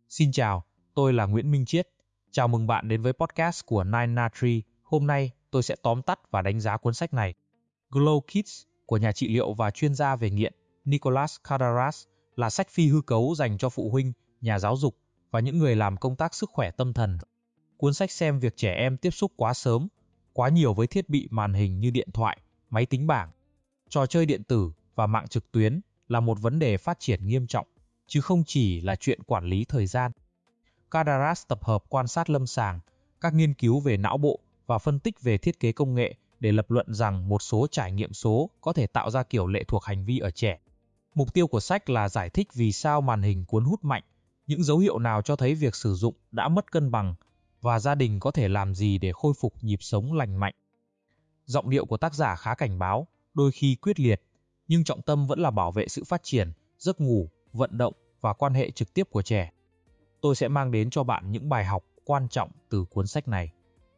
Xin chào, tôi là Nguyễn Minh Chiết. Chào mừng bạn đến với podcast của Nine Tree. Hôm nay tôi sẽ tóm tắt và đánh giá cuốn sách này. Glow Kids của nhà trị liệu và chuyên gia về nghiện Nicholas Kardaras là sách phi hư cấu dành cho phụ huynh, nhà giáo dục và những người làm công tác sức khỏe tâm thần. Cuốn sách xem việc trẻ em tiếp xúc quá sớm, quá nhiều với thiết bị màn hình như điện thoại, máy tính bảng, trò chơi điện tử và mạng trực tuyến là một vấn đề phát triển nghiêm trọng, chứ không chỉ là chuyện quản lý thời gian. Kardaras tập hợp quan sát lâm sàng, các nghiên cứu về não bộ và phân tích về thiết kế công nghệ để lập luận rằng một số trải nghiệm số có thể tạo ra kiểu lệ thuộc hành vi ở trẻ. Mục tiêu của sách là giải thích vì sao màn hình cuốn hút mạnh, những dấu hiệu nào cho thấy việc sử dụng đã mất cân bằng và gia đình có thể làm gì để khôi phục nhịp sống lành mạnh. Giọng điệu của tác giả khá cảnh báo, đôi khi quyết liệt, nhưng trọng tâm vẫn là bảo vệ sự phát triển, giấc ngủ, vận động và quan hệ trực tiếp của trẻ. Tôi sẽ mang đến cho bạn những bài học quan trọng từ cuốn sách này.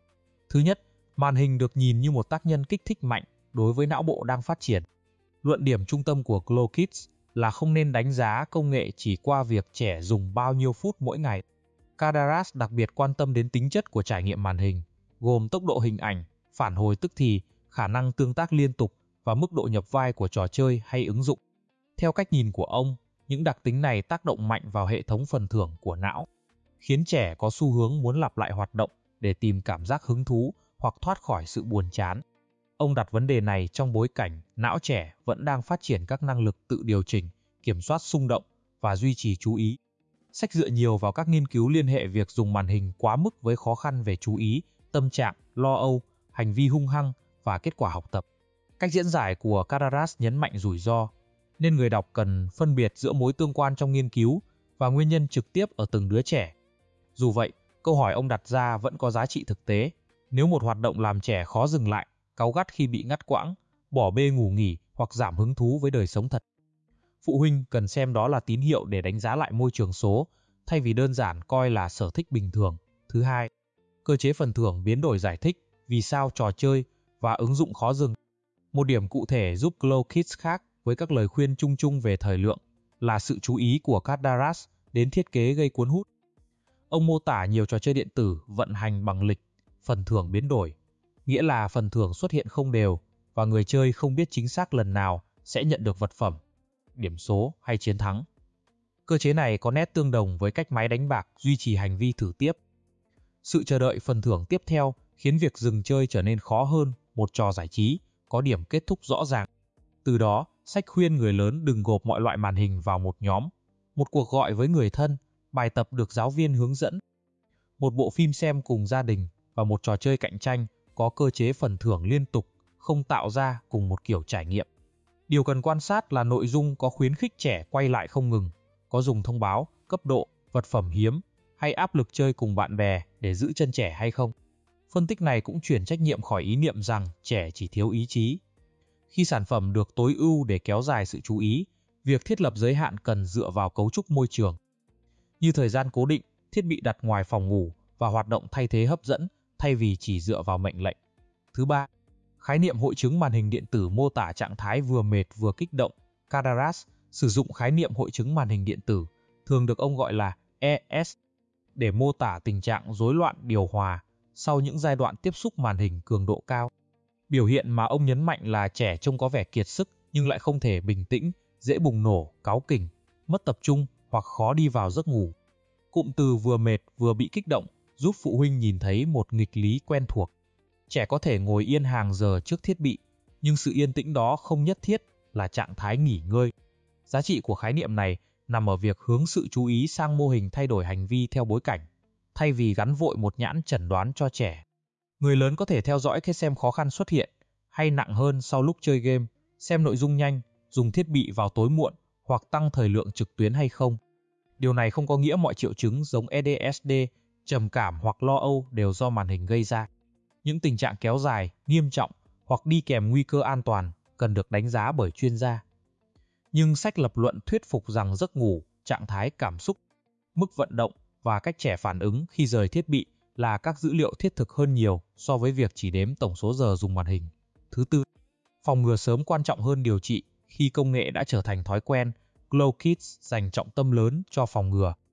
Thứ nhất, màn hình được nhìn như một tác nhân kích thích mạnh đối với não bộ đang phát triển. Luận điểm trung tâm của Glow Kids là không nên đánh giá công nghệ chỉ qua việc trẻ dùng bao nhiêu phút mỗi ngày. Kardaras đặc biệt quan tâm đến tính chất của trải nghiệm màn hình, gồm tốc độ hình ảnh, phản hồi tức thì, khả năng tương tác liên tục và mức độ nhập vai của trò chơi hay ứng dụng. Theo cách nhìn của ông, những đặc tính này tác động mạnh vào hệ thống phần thưởng của não, khiến trẻ có xu hướng muốn lặp lại hoạt động để tìm cảm giác hứng thú hoặc thoát khỏi sự buồn chán. Ông đặt vấn đề này trong bối cảnh não trẻ vẫn đang phát triển các năng lực tự điều chỉnh, kiểm soát xung động và duy trì chú ý. Sách dựa nhiều vào các nghiên cứu liên hệ việc dùng màn hình quá mức với khó khăn về chú ý, tâm trạng, lo âu, hành vi hung hăng và kết quả học tập. Cách diễn giải của Kardaras nhấn mạnh rủi ro, nên người đọc cần phân biệt giữa mối tương quan trong nghiên cứu và nguyên nhân trực tiếp ở từng đứa trẻ. Dù vậy, câu hỏi ông đặt ra vẫn có giá trị thực tế. Nếu một hoạt động làm trẻ khó dừng lại, cáu gắt khi bị ngắt quãng, bỏ bê ngủ nghỉ hoặc giảm hứng thú với đời sống thật, phụ huynh cần xem đó là tín hiệu để đánh giá lại môi trường số, thay vì đơn giản coi là sở thích bình thường. Thứ hai, cơ chế phần thưởng biến đổi giải thích vì sao trò chơi và ứng dụng khó dừng. Một điểm cụ thể giúp Glow Kids khác với các lời khuyên chung chung về thời lượng là sự chú ý của Kardaras đến thiết kế gây cuốn hút. Ông mô tả nhiều trò chơi điện tử vận hành bằng lịch, phần thưởng biến đổi, nghĩa là phần thưởng xuất hiện không đều và người chơi không biết chính xác lần nào sẽ nhận được vật phẩm, điểm số hay chiến thắng. Cơ chế này có nét tương đồng với cách máy đánh bạc duy trì hành vi thử tiếp. Sự chờ đợi phần thưởng tiếp theo khiến việc dừng chơi trở nên khó hơn một trò giải trí có điểm kết thúc rõ ràng. Từ đó, sách khuyên người lớn đừng gộp mọi loại màn hình vào một nhóm, một cuộc gọi với người thân, bài tập được giáo viên hướng dẫn, một bộ phim xem cùng gia đình và một trò chơi cạnh tranh có cơ chế phần thưởng liên tục không tạo ra cùng một kiểu trải nghiệm. Điều cần quan sát là nội dung có khuyến khích trẻ quay lại không ngừng, có dùng thông báo, cấp độ, vật phẩm hiếm hay áp lực chơi cùng bạn bè để giữ chân trẻ hay không. Phân tích này cũng chuyển trách nhiệm khỏi ý niệm rằng trẻ chỉ thiếu ý chí. Khi sản phẩm được tối ưu để kéo dài sự chú ý, việc thiết lập giới hạn cần dựa vào cấu trúc môi trường, như thời gian cố định, thiết bị đặt ngoài phòng ngủ và hoạt động thay thế hấp dẫn thay vì chỉ dựa vào mệnh lệnh. Thứ ba, khái niệm hội chứng màn hình điện tử mô tả trạng thái vừa mệt vừa kích động. Kardaras sử dụng khái niệm hội chứng màn hình điện tử, thường được ông gọi là ES, để mô tả tình trạng rối loạn điều hòa sau những giai đoạn tiếp xúc màn hình cường độ cao. Biểu hiện mà ông nhấn mạnh là trẻ trông có vẻ kiệt sức nhưng lại không thể bình tĩnh, dễ bùng nổ, cáu kỉnh, mất tập trung hoặc khó đi vào giấc ngủ. Cụm từ vừa mệt vừa bị kích động giúp phụ huynh nhìn thấy một nghịch lý quen thuộc. Trẻ có thể ngồi yên hàng giờ trước thiết bị, nhưng sự yên tĩnh đó không nhất thiết là trạng thái nghỉ ngơi. Giá trị của khái niệm này nằm ở việc hướng sự chú ý sang mô hình thay đổi hành vi theo bối cảnh, thay vì gắn vội một nhãn chẩn đoán cho trẻ. Người lớn có thể theo dõi khi xem khó khăn xuất hiện, hay nặng hơn sau lúc chơi game, xem nội dung nhanh, dùng thiết bị vào tối muộn hoặc tăng thời lượng trực tuyến hay không. Điều này không có nghĩa mọi triệu chứng giống ADHD, trầm cảm hoặc lo âu đều do màn hình gây ra. Những tình trạng kéo dài, nghiêm trọng hoặc đi kèm nguy cơ an toàn cần được đánh giá bởi chuyên gia. Nhưng sách lập luận thuyết phục rằng giấc ngủ, trạng thái cảm xúc, mức vận động và cách trẻ phản ứng khi rời thiết bị là các dữ liệu thiết thực hơn nhiều so với việc chỉ đếm tổng số giờ dùng màn hình. Thứ tư, phòng ngừa sớm quan trọng hơn điều trị. Khi công nghệ đã trở thành thói quen, Glow Kids dành trọng tâm lớn cho phòng ngừa.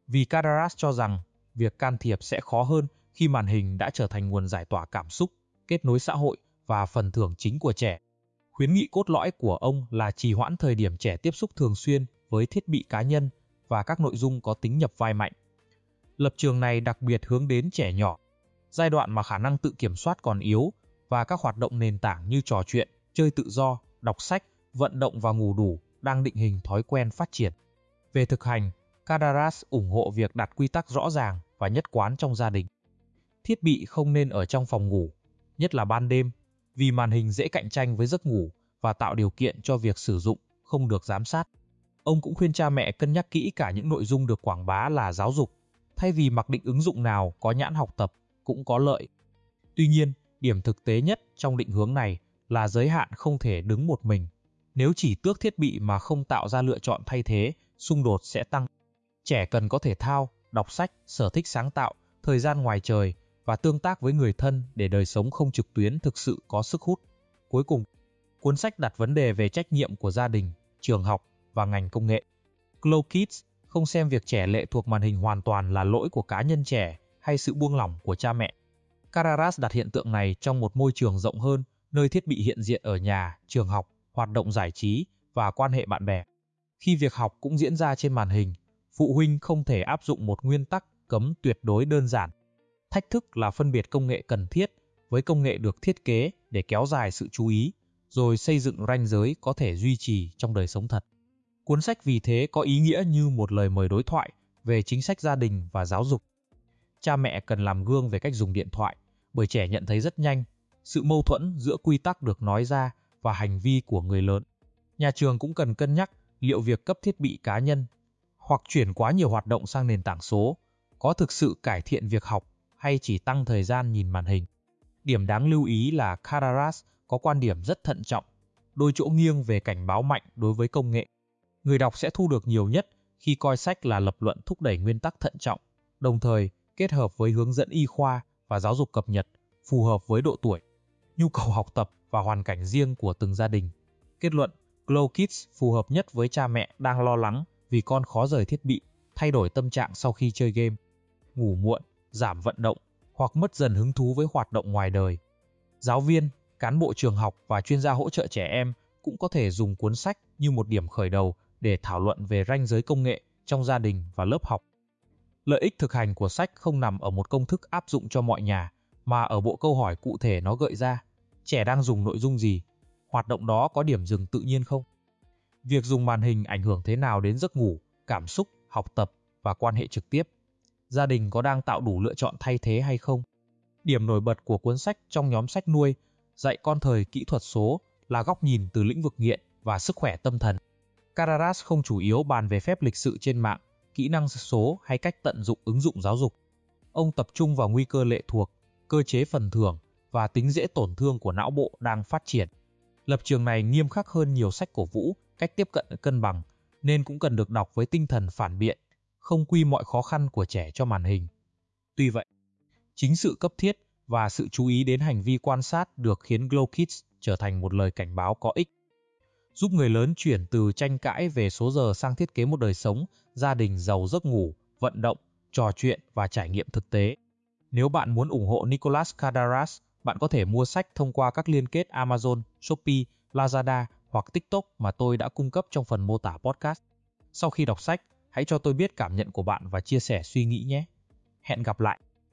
Vì Kadaras cho rằng việc can thiệp sẽ khó hơn khi màn hình đã trở thành nguồn giải tỏa cảm xúc, kết nối xã hội và phần thưởng chính của trẻ. Khuyến nghị cốt lõi của ông là trì hoãn thời điểm trẻ tiếp xúc thường xuyên với thiết bị cá nhân và các nội dung có tính nhập vai mạnh. Lập trường này đặc biệt hướng đến trẻ nhỏ, giai đoạn mà khả năng tự kiểm soát còn yếu và các hoạt động nền tảng như trò chuyện, chơi tự do, đọc sách, vận động và ngủ đủ đang định hình thói quen phát triển. Về thực hành, Kadaras ủng hộ việc đặt quy tắc rõ ràng và nhất quán trong gia đình. Thiết bị không nên ở trong phòng ngủ, nhất là ban đêm, vì màn hình dễ cạnh tranh với giấc ngủ và tạo điều kiện cho việc sử dụng không được giám sát. Ông cũng khuyên cha mẹ cân nhắc kỹ cả những nội dung được quảng bá là giáo dục, thay vì mặc định ứng dụng nào có nhãn học tập cũng có lợi. Tuy nhiên, điểm thực tế nhất trong định hướng này là giới hạn không thể đứng một mình. Nếu chỉ tước thiết bị mà không tạo ra lựa chọn thay thế, xung đột sẽ tăng. Trẻ cần có thể thao, đọc sách, sở thích sáng tạo, thời gian ngoài trời và tương tác với người thân để đời sống không trực tuyến thực sự có sức hút. Cuối cùng, cuốn sách đặt vấn đề về trách nhiệm của gia đình, trường học và ngành công nghệ. Glow Kids không xem việc trẻ lệ thuộc màn hình hoàn toàn là lỗi của cá nhân trẻ hay sự buông lỏng của cha mẹ. Kadaras đặt hiện tượng này trong một môi trường rộng hơn, nơi thiết bị hiện diện ở nhà, trường học, hoạt động giải trí và quan hệ bạn bè. Khi việc học cũng diễn ra trên màn hình, phụ huynh không thể áp dụng một nguyên tắc cấm tuyệt đối đơn giản. Thách thức là phân biệt công nghệ cần thiết với công nghệ được thiết kế để kéo dài sự chú ý, rồi xây dựng ranh giới có thể duy trì trong đời sống thật. Cuốn sách vì thế có ý nghĩa như một lời mời đối thoại về chính sách gia đình và giáo dục. Cha mẹ cần làm gương về cách dùng điện thoại, bởi trẻ nhận thấy rất nhanh sự mâu thuẫn giữa quy tắc được nói ra và hành vi của người lớn. Nhà trường cũng cần cân nhắc liệu việc cấp thiết bị cá nhân hoặc chuyển quá nhiều hoạt động sang nền tảng số có thực sự cải thiện việc học hay chỉ tăng thời gian nhìn màn hình. Điểm đáng lưu ý là Kadaras có quan điểm rất thận trọng, đôi chỗ nghiêng về cảnh báo mạnh đối với công nghệ. Người đọc sẽ thu được nhiều nhất khi coi sách là lập luận thúc đẩy nguyên tắc thận trọng, đồng thời kết hợp với hướng dẫn y khoa và giáo dục cập nhật phù hợp với độ tuổi, nhu cầu học tập và hoàn cảnh riêng của từng gia đình. Kết luận, Glow Kids phù hợp nhất với cha mẹ đang lo lắng vì con khó rời thiết bị, thay đổi tâm trạng sau khi chơi game, ngủ muộn, giảm vận động hoặc mất dần hứng thú với hoạt động ngoài đời. Giáo viên, cán bộ trường học và chuyên gia hỗ trợ trẻ em cũng có thể dùng cuốn sách như một điểm khởi đầu để thảo luận về ranh giới công nghệ trong gia đình và lớp học. Lợi ích thực hành của sách không nằm ở một công thức áp dụng cho mọi nhà, mà ở bộ câu hỏi cụ thể nó gợi ra. Trẻ đang dùng nội dung gì? Hoạt động đó có điểm dừng tự nhiên không? Việc dùng màn hình ảnh hưởng thế nào đến giấc ngủ, cảm xúc, học tập và quan hệ trực tiếp? Gia đình có đang tạo đủ lựa chọn thay thế hay không? Điểm nổi bật của cuốn sách trong nhóm sách nuôi, dạy con thời kỹ thuật số là góc nhìn từ lĩnh vực nghiện và sức khỏe tâm thần. Kadaras không chủ yếu bàn về phép lịch sự trên mạng, kỹ năng số hay cách tận dụng ứng dụng giáo dục. Ông tập trung vào nguy cơ lệ thuộc, cơ chế phần thưởng và tính dễ tổn thương của não bộ đang phát triển. Lập trường này nghiêm khắc hơn nhiều sách cổ vũ cách tiếp cận cân bằng, nên cũng cần được đọc với tinh thần phản biện, không quy mọi khó khăn của trẻ cho màn hình. Tuy vậy, chính sự cấp thiết và sự chú ý đến hành vi quan sát được khiến Glow Kids trở thành một lời cảnh báo có ích, giúp người lớn chuyển từ tranh cãi về số giờ sang thiết kế một đời sống, gia đình giàu giấc ngủ, vận động, trò chuyện và trải nghiệm thực tế. Nếu bạn muốn ủng hộ Nicholas Kadaras, bạn có thể mua sách thông qua các liên kết Amazon, Shopee, Lazada hoặc TikTok mà tôi đã cung cấp trong phần mô tả podcast. Sau khi đọc sách, hãy cho tôi biết cảm nhận của bạn và chia sẻ suy nghĩ nhé. Hẹn gặp lại!